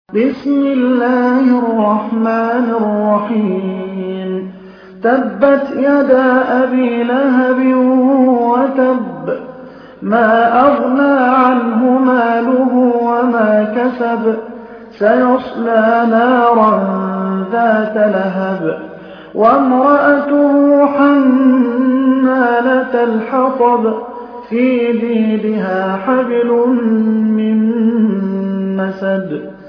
بسم الله الرحمن الرحيم تبت يدا أبي لهب وتب ما أغنى عنه ماله وما كسب سيصلى نارا ذات لهب وامرأته حمالة الحطب في جيدها حبل من مسد